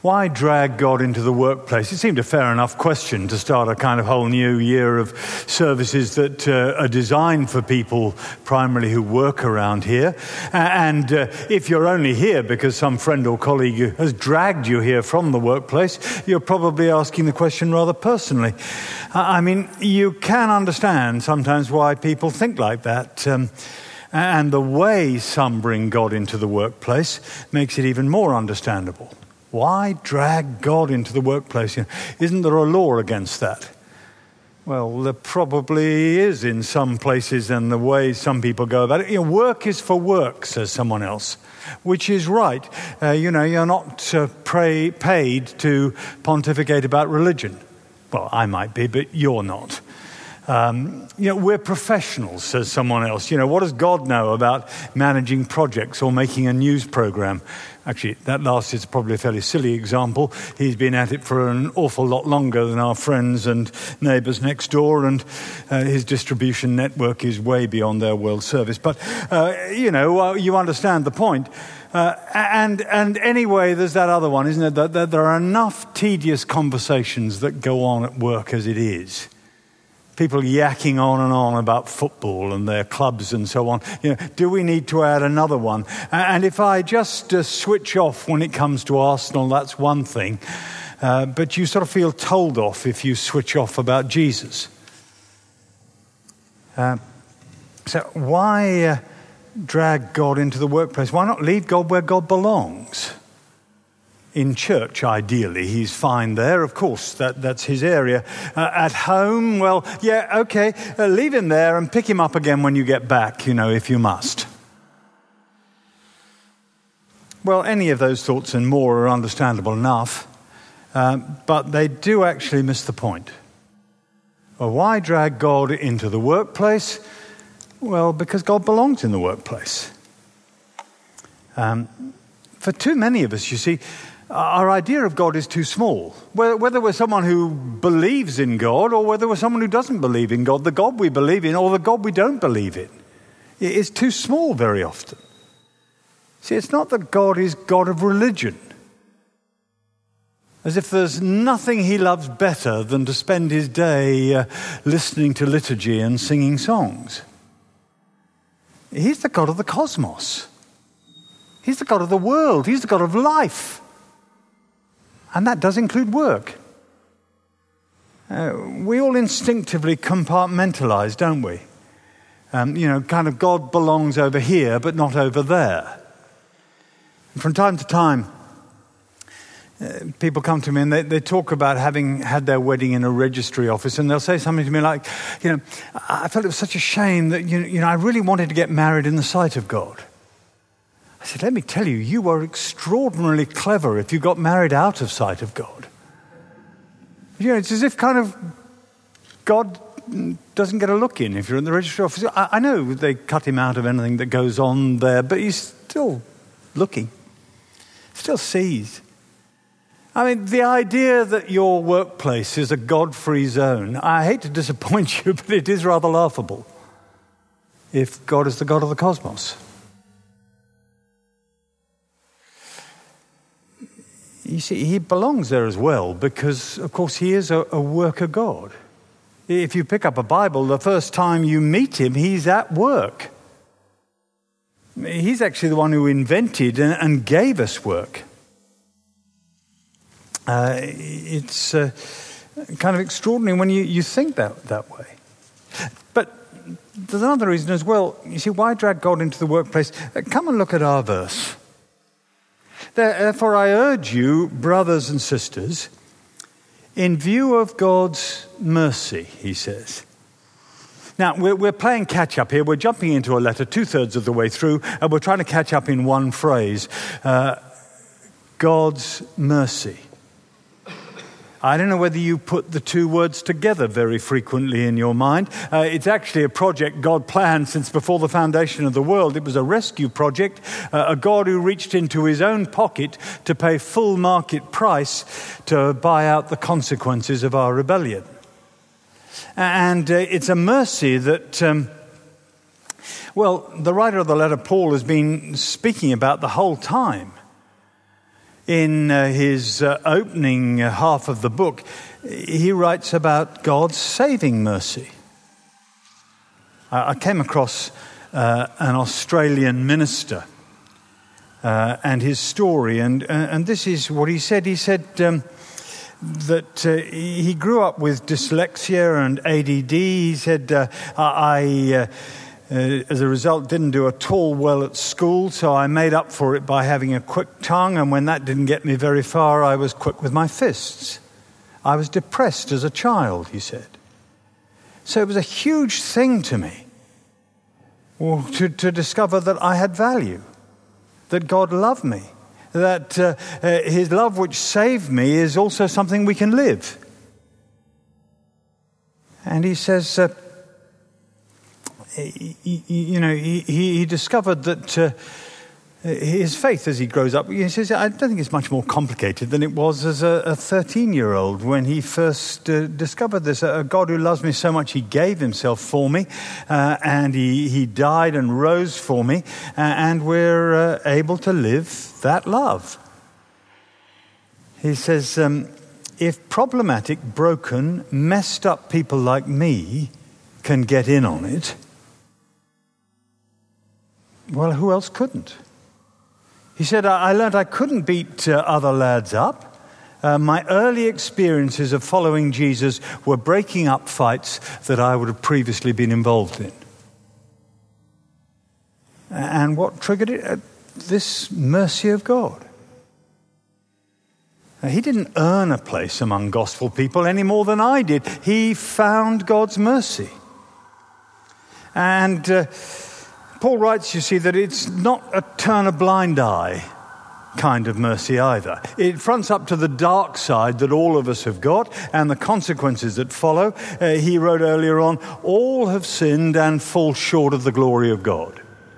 Why drag God into the workplace? It seemed a fair enough question to start a kind of whole new year of services that are designed for people primarily who work around here. And if you're only here because some friend or colleague has dragged you here from the workplace, you're probably asking the question rather personally. I mean, you can understand sometimes why people think like that. And the way some bring God into the workplace makes it even more understandable. Why drag God into the workplace? Isn't there a law against that? Well, there probably is in some places and the way some people go about it. Work is for work, says someone else, which is right. You're not paid to pontificate about religion. Well, I might be, but you're not. We're professionals, says someone else. What does God know about managing projects or making a news program? Actually, that last is probably a fairly silly example. He's been at it for an awful lot longer than our friends and neighbours next door, and his distribution network is way beyond their world service. But, you understand the point. And anyway, there's that other one, isn't it? That there are enough tedious conversations that go on at work as it is. People yakking on and on about football and their clubs and so on. Do we need to add another one? And if I just switch off when it comes to Arsenal, that's one thing. But you sort of feel told off if you switch off about Jesus. So why drag God into the workplace? Why not leave God where God belongs? In church, ideally, he's fine there. Of course, that's his area. At home, well, yeah, okay, leave him there and pick him up again when you get back, if you must. Well, any of those thoughts and more are understandable enough, but they do actually miss the point. Well, why drag God into the workplace? Well, because God belongs in the workplace. For too many of us, you see, our idea of God is too small. Whether we're someone who believes in God or whether we're someone who doesn't believe in God, the God we believe in or the God we don't believe in is too small very often. See, it's not that God is God of religion, as if there's nothing he loves better than to spend his day listening to liturgy and singing songs. He's the God of the cosmos. He's the God of the world. He's the God of life. And that does include work. We all instinctively compartmentalize, don't we? Kind of God belongs over here, but not over there. And from time to time, people come to me and they talk about having had their wedding in a registry office, and they'll say something to me like, I felt it was such a shame that, I really wanted to get married in the sight of God. I said, let me tell you, you were extraordinarily clever if you got married out of sight of God. It's as if kind of God doesn't get a look in if you're in the registry office. I know they cut him out of anything that goes on there, but he's still looking, still sees. I mean, the idea that your workplace is a God-free zone, I hate to disappoint you, but it is rather laughable if God is the God of the cosmos. You see, he belongs there as well because, of course, he is a worker God. If you pick up a Bible, the first time you meet him, he's at work. He's actually the one who invented and gave us work. It's kind of extraordinary when you think that way. But there's another reason as well. You see, why drag God into the workplace? Come and look at our verse. Therefore, I urge you, brothers and sisters, in view of God's mercy, he says. Now, we're playing catch-up here. We're jumping into a letter 2/3 of the way through, and we're trying to catch up in one phrase. God's mercy. I don't know whether you put the two words together very frequently in your mind. It's actually a project God planned since before the foundation of the world. It was a rescue project, a God who reached into his own pocket to pay full market price to buy out the consequences of our rebellion. And it's a mercy that, the writer of the letter, Paul, has been speaking about the whole time. In his opening half of the book, he writes about God's saving mercy. I came across an Australian minister and his story, and this is what he said. He said that he grew up with dyslexia and ADD. He said, I as a result, didn't do at all well at school, so I made up for it by having a quick tongue, and when that didn't get me very far, I was quick with my fists. I was depressed as a child, he said. So it was a huge thing to me to discover that I had value, that God loved me, that his love which saved me is also something we can live. And he says, he discovered that his faith as he grows up, he says, I don't think it's much more complicated than it was as a 13-year-old when he first discovered this. A God who loves me so much, he gave himself for me, and he died and rose for me, and we're able to live that love. He says, if problematic, broken, messed up people like me can get in on it, well, who else couldn't? He said, I learned I couldn't beat other lads up. My early experiences of following Jesus were breaking up fights that I would have previously been involved in. And what triggered it? This mercy of God. He didn't earn a place among gospel people any more than I did. He found God's mercy. And Paul writes, you see, that it's not a turn a blind eye kind of mercy either. It fronts up to the dark side that all of us have got and the consequences that follow. He wrote earlier on, all have sinned and fall short of the glory of God.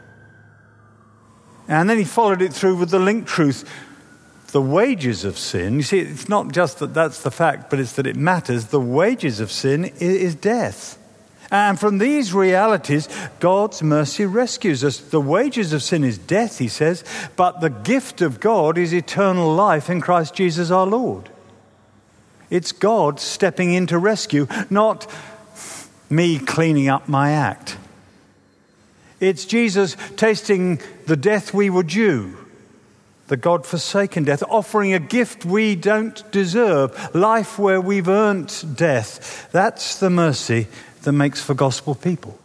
And then he followed it through with the linked truth. The wages of sin, you see, it's not just that that's the fact, but it's that it matters. The wages of sin is death. And from these realities, God's mercy rescues us. The wages of sin is death, he says, but the gift of God is eternal life in Christ Jesus our Lord. It's God stepping in to rescue, not me cleaning up my act. It's Jesus tasting the death we were due, the God-forsaken death, offering a gift we don't deserve, life where we've earned death. That's the mercy that makes for gospel people.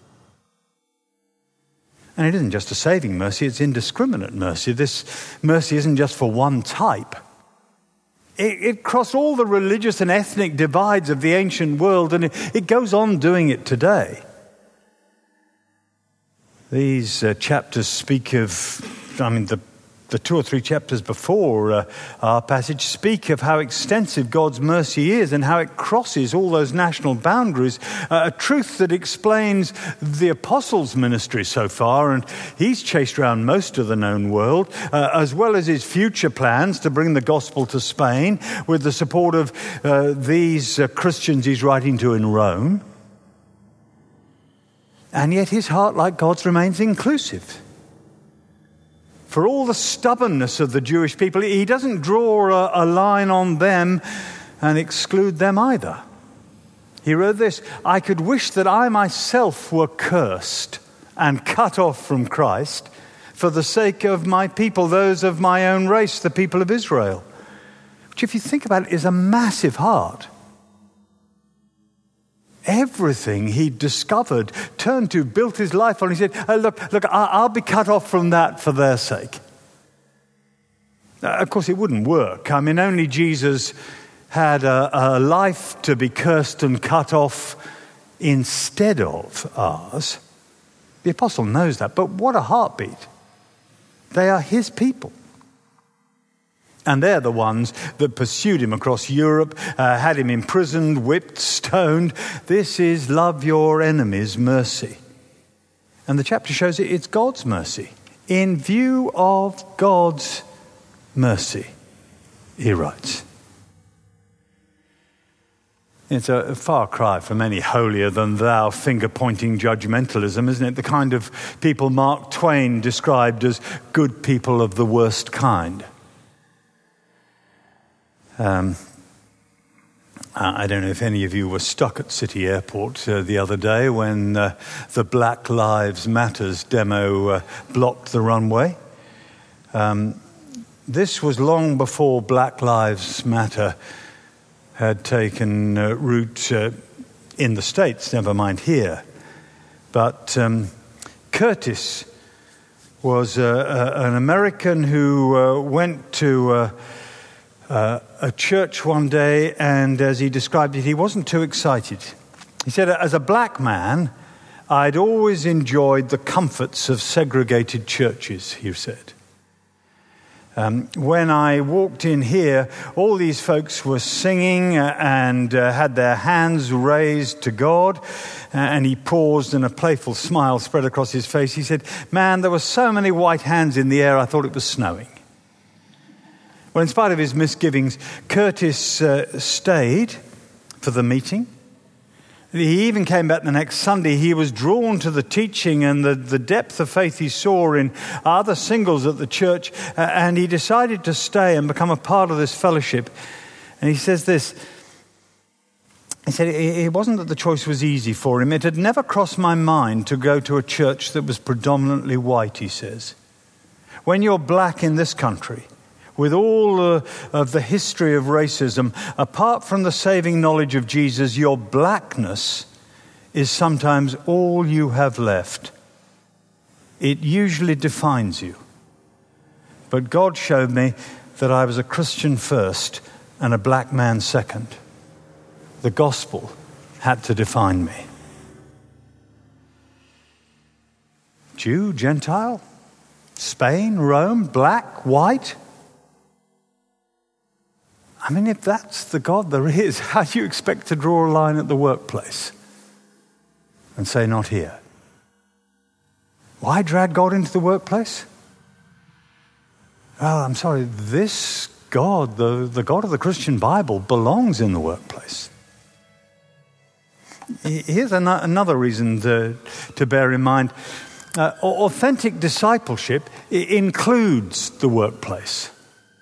And it isn't just a saving mercy, it's indiscriminate mercy. This mercy isn't just for one type. It crossed all the religious and ethnic divides of the ancient world, and it goes on doing it today. These chapters speak of, the 2 or 3 chapters before our passage speak of how extensive God's mercy is and how it crosses all those national boundaries, a truth that explains the apostles' ministry so far, and he's chased around most of the known world, as well as his future plans to bring the gospel to Spain with the support of these Christians he's writing to in Rome. And yet his heart, like God's, remains inclusive. For all the stubbornness of the Jewish people, he doesn't draw a line on them and exclude them either. He wrote this, I could wish that I myself were cursed and cut off from Christ for the sake of my people, those of my own race, the people of Israel. Which, if you think about it, is a massive heart. Everything he discovered, turned to, built his life on. He said, look, I'll be cut off from that for their sake. Of course, it wouldn't work. Only Jesus had a life to be cursed and cut off instead of ours. The apostle knows that, but what a heartbeat. They are his people. And they're the ones that pursued him across Europe, had him imprisoned, whipped, stoned. This is love your enemies mercy. And the chapter shows it's God's mercy. In view of God's mercy, he writes. It's a far cry from any holier-than-thou, finger-pointing judgmentalism, isn't it? The kind of people Mark Twain described as good people of the worst kind. I don't know if any of you were stuck at City Airport the other day when the Black Lives Matters demo blocked the runway. This was long before Black Lives Matter had taken root in the States, never mind here. But Curtis was an American who went to a church one day, and as he described it, he wasn't too excited. He said, as a black man, I'd always enjoyed the comforts of segregated churches, he said. When I walked in here, all these folks were singing and had their hands raised to God. And he paused and a playful smile spread across his face. He said, man, there were so many white hands in the air, I thought it was snowing. Well, in spite of his misgivings, Curtis stayed for the meeting. He even came back the next Sunday. He was drawn to the teaching and the depth of faith he saw in other singles at the church, and he decided to stay and become a part of this fellowship. And he says this, he said it wasn't that the choice was easy for him. It had never crossed my mind to go to a church that was predominantly white, he says. When you're black in this country, with all of the history of racism, apart from the saving knowledge of Jesus, your blackness is sometimes all you have left. It usually defines you. But God showed me that I was a Christian first and a black man second. The gospel had to define me. Jew, Gentile, Spain, Rome, black, white. I mean, if that's the God there is, how do you expect to draw a line at the workplace and say, not here? Why drag God into the workplace? Well, I'm sorry, this God, the God of the Christian Bible, belongs in the workplace. Here's another reason to bear in mind. Authentic discipleship includes the workplace.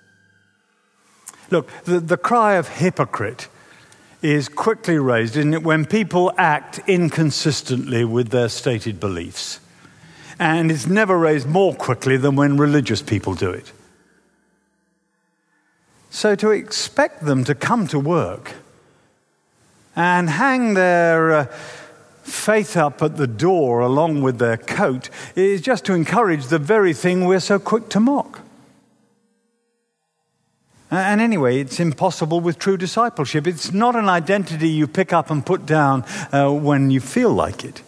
Look, the cry of hypocrite is quickly raised, isn't it, when people act inconsistently with their stated beliefs. And it's never raised more quickly than when religious people do it. So to expect them to come to work and hang their faith up at the door along with their coat is just to encourage the very thing we're so quick to mock. And anyway, it's impossible with true discipleship. It's not an identity you pick up and put down when you feel like it.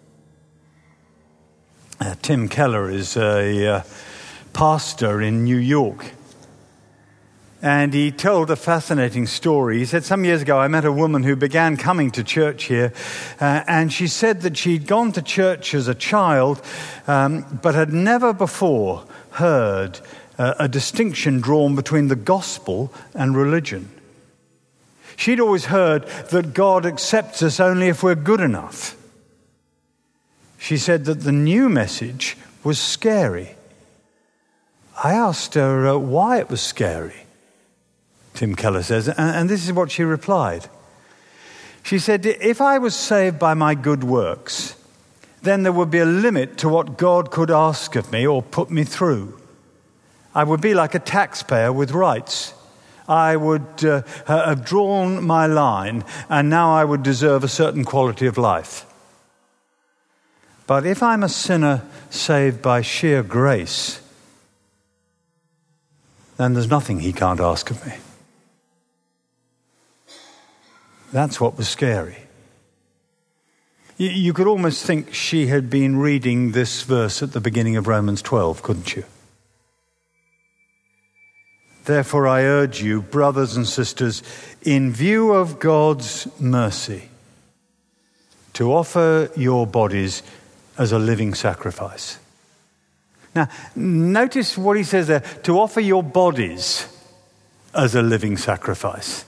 Tim Keller is a pastor in New York. And he told a fascinating story. He said, some years ago, I met a woman who began coming to church here. And she said that she'd gone to church as a child, but had never before heard a distinction drawn between the gospel and religion. She'd always heard that God accepts us only if we're good enough. She said that the new message was scary. I asked her why it was scary, Tim Keller says, and this is what she replied. She said, if I was saved by my good works, then there would be a limit to what God could ask of me or put me through. I would be like a taxpayer with rights. I would have drawn my line, and now I would deserve a certain quality of life. But if I'm a sinner saved by sheer grace, then there's nothing he can't ask of me. That's what was scary. You could almost think she had been reading this verse at the beginning of Romans 12, couldn't you? Therefore, I urge you, brothers and sisters, in view of God's mercy, to offer your bodies as a living sacrifice. Now, notice what he says there, to offer your bodies as a living sacrifice.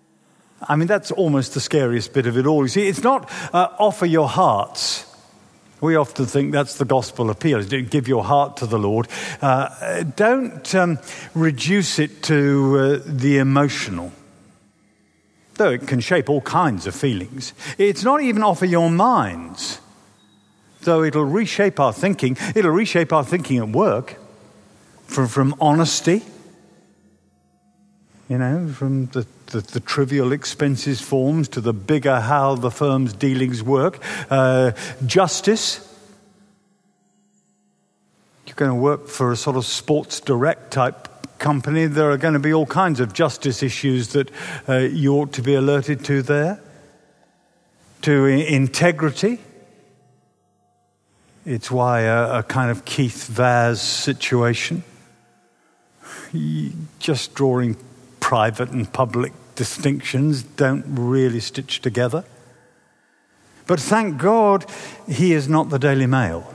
I mean, that's almost the scariest bit of it all. You see, it's not offer your hearts. We often think that's the gospel appeal, is to give your heart to the Lord. Don't reduce it to the emotional, though it can shape all kinds of feelings. It's not even offer your minds, though it'll reshape our thinking. It'll reshape our thinking at work, from honesty, from the trivial expenses forms to the bigger how the firm's dealings work. Justice. You're going to work for a sort of Sports Direct type company. There are going to be all kinds of justice issues that you ought to be alerted to there. To integrity. It's why a kind of Keith Vaz situation, just drawing private and public distinctions, don't really stitch together. But thank God he is not the Daily Mail.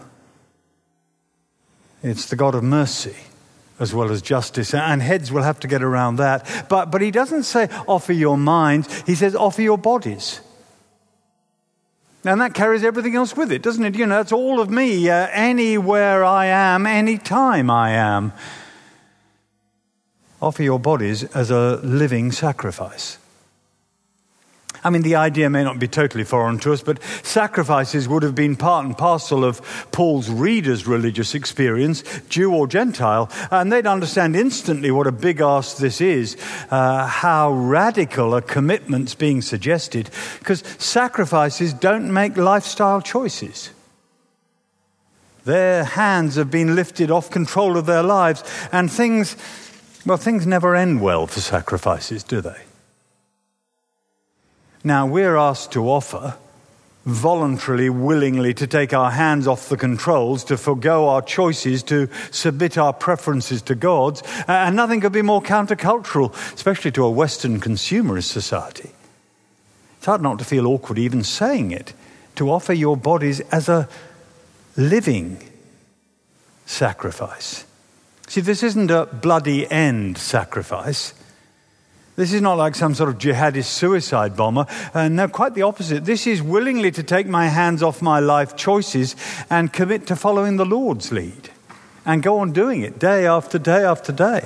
It's the God of mercy as well as justice, and heads will have to get around that. But he doesn't say offer your minds, he says offer your bodies. And that carries everything else with it, doesn't it? It's all of me, anywhere I am, anytime I am. Offer your bodies as a living sacrifice. I mean, the idea may not be totally foreign to us, but sacrifices would have been part and parcel of Paul's readers' religious experience, Jew or Gentile, and they'd understand instantly what a big ask this is, how radical a commitment's being suggested, because sacrifices don't make lifestyle choices. Their hands have been lifted off control of their lives, and things never end well for sacrifices, do they? Now, we're asked to offer, voluntarily, willingly, to take our hands off the controls, to forgo our choices, to submit our preferences to God's, and nothing could be more countercultural, especially to a Western consumerist society. It's hard not to feel awkward even saying it, to offer your bodies as a living sacrifice. See, this isn't a bloody end sacrifice. This is not like some sort of jihadist suicide bomber. No, quite the opposite. This is willingly to take my hands off my life choices and commit to following the Lord's lead and go on doing it day after day after day.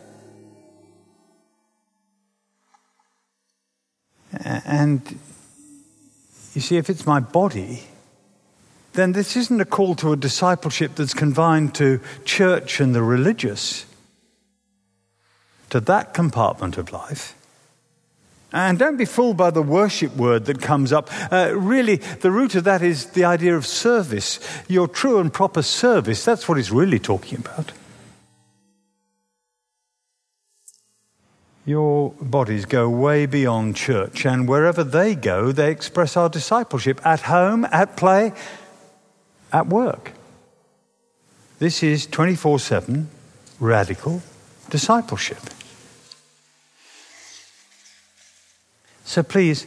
And you see, if it's my body, then this isn't a call to a discipleship that's confined to church and the religious, to that compartment of life. And don't be fooled by the worship word that comes up. Really, the root of that is the idea of service. Your true and proper service, that's what he's really talking about. Your bodies go way beyond church, and wherever they go, they express our discipleship, at home, at play, at work. This is 24/7 radical discipleship. So please,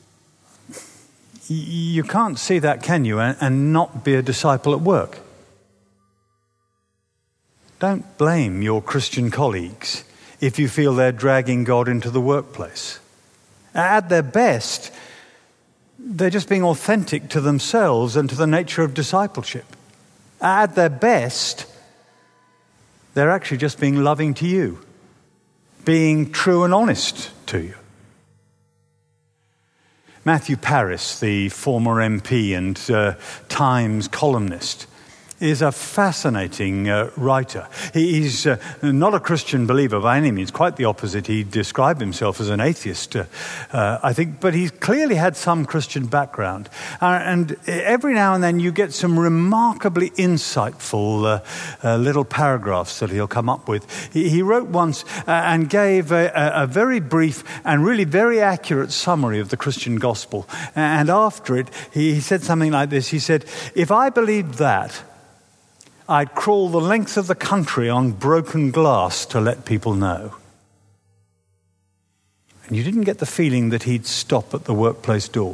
you can't see that, can you, and not be a disciple at work? Don't blame your Christian colleagues if you feel they're dragging God into the workplace. At their best, they're just being authentic to themselves and to the nature of discipleship. At their best, they're actually just being loving to you, being true and honest to you. Matthew Parris, the former MP and Times columnist, is a fascinating writer. He's not a Christian believer by any means, quite the opposite. He described himself as an atheist, I think, but he's clearly had some Christian background. And every now and then you get some remarkably insightful little paragraphs that he'll come up with. He wrote once and gave a very brief and really very accurate summary of the Christian gospel. And after it, he said something like this. He said, "If I believed that, I'd crawl the length of the country on broken glass to let people know." And you didn't get the feeling that he'd stop at the workplace door.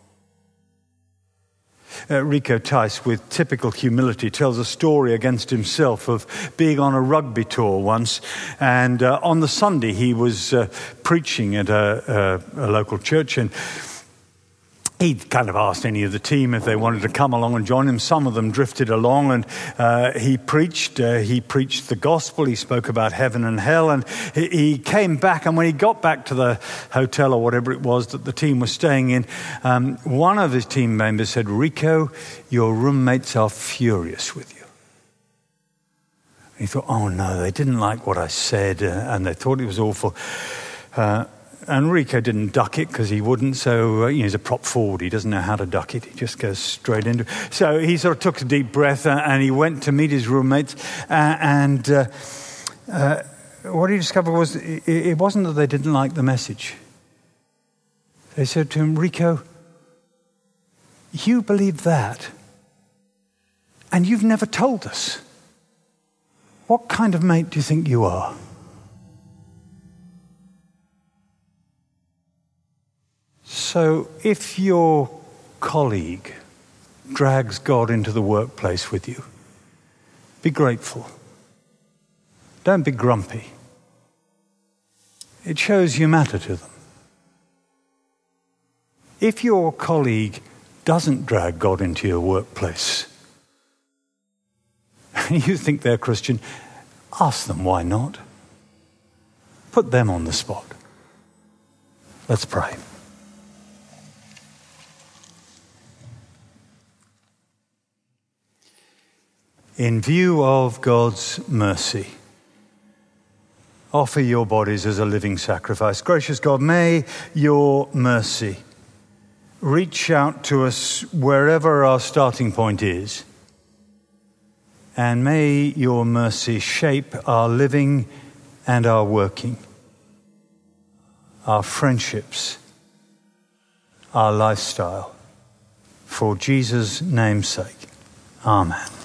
Rico Tice, with typical humility, tells a story against himself of being on a rugby tour once. And on the Sunday, he was preaching at a local church, and he kind of asked any of the team if they wanted to come along and join him. Some of them drifted along, and he preached the gospel. He spoke about heaven and hell, and he came back. And when he got back to the hotel or whatever it was that the team was staying in, one of his team members said, "Rico, your roommates are furious with you." He thought, "Oh no, they didn't like what I said, and they thought it was awful." And Rico didn't duck it because he wouldn't. So he's a prop forward. He doesn't know how to duck it. He just goes straight into it. So he sort of took a deep breath and he went to meet his roommates. What he discovered was it wasn't that they didn't like the message. They said to him, "Rico, you believe that, and you've never told us. What kind of mate do you think you are?" So if your colleague drags God into the workplace with you, be grateful. Don't be grumpy. It shows you matter to them. If your colleague doesn't drag God into your workplace, and you think they're Christian, ask them why not. Put them on the spot. Let's pray. In view of God's mercy, offer your bodies as a living sacrifice. Gracious God, may your mercy reach out to us wherever our starting point is, and may your mercy shape our living and our working, our friendships, our lifestyle. For Jesus' name's sake, amen.